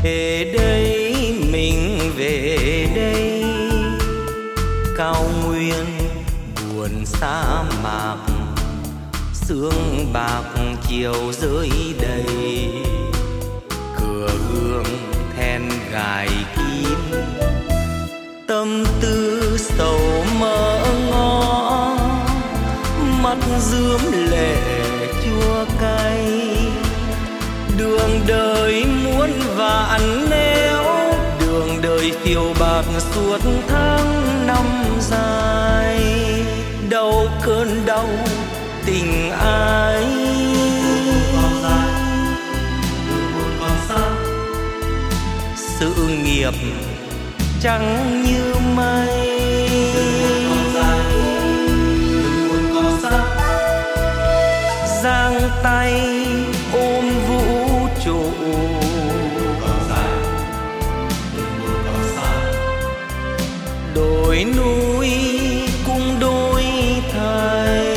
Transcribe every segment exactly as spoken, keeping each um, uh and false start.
Về đây mình về đây, cao nguyên buồn sa mạc, sương bạc chiều rơi đầy, cửa gương then gài kín, tâm tư sầu mỡ ngó, mắt rướm lệ chua cay. Đường đời muôn vạn nẻo, đường đời phiêu bạt suốt tháng năm dài. Đau cơn đau tình ai, sự nghiệp trắng như mây. Giang tay ôm vũ trụ, đồi núi cũng đôi thay.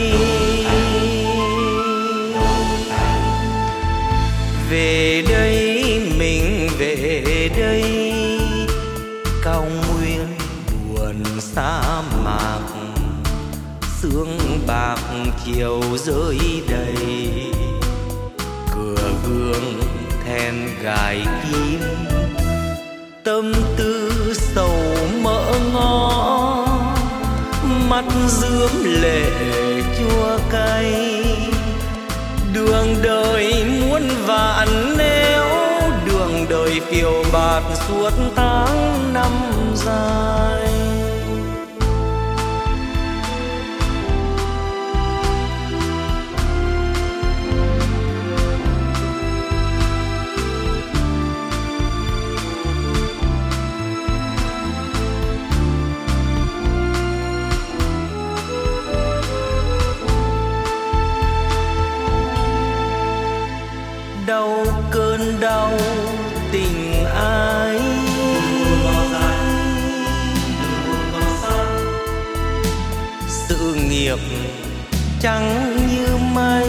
Về đây mình về đây, cao nguyên buồn sa mạc, sương bạc chiều rơi đầy, cửa gương then gài kín, tâm tư sầu mỡ ngó, mắt rướm lệ chua cay. Đường đời muôn vạn nẻo, đường đời phiêu bạt suốt tháng năm dài. Đau cơn đau tình ai, sự nghiệp trắng như mây.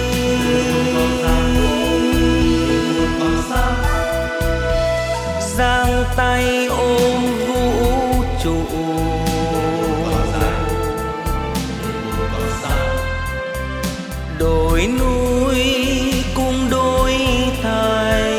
Giang tay ôm vũ trụ, đồi núi cũng đôi thay.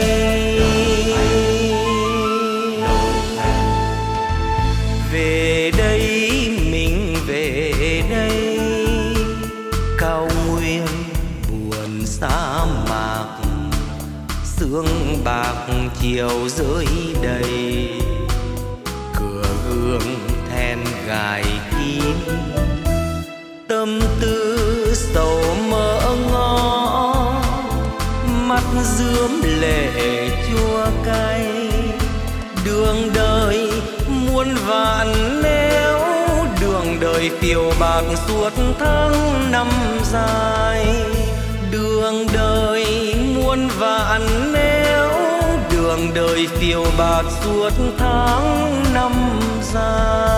Về đây mình về đây, cao nguyên buồn sa mạc, sương bạc chiều rơi đầy, cửa gương then gài kín, tâm tư sầu mỡ ngó, mắt rướm lệ chua cay. Đường đời muôn vạn nẻo, đường đời phiêu bạt suốt tháng năm dài. Đường đời muôn vạn nẻo, đường đời phiêu bạt suốt tháng năm dài.